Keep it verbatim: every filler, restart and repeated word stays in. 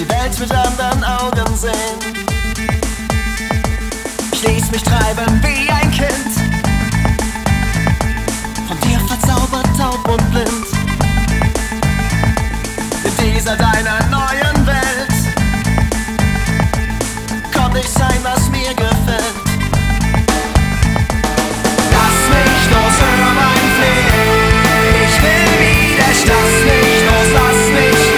die Welt mit anderen Augen sehen. Ich ließ mich treiben wie ein Kind, von dir verzaubert, taub und blind. In dieser deiner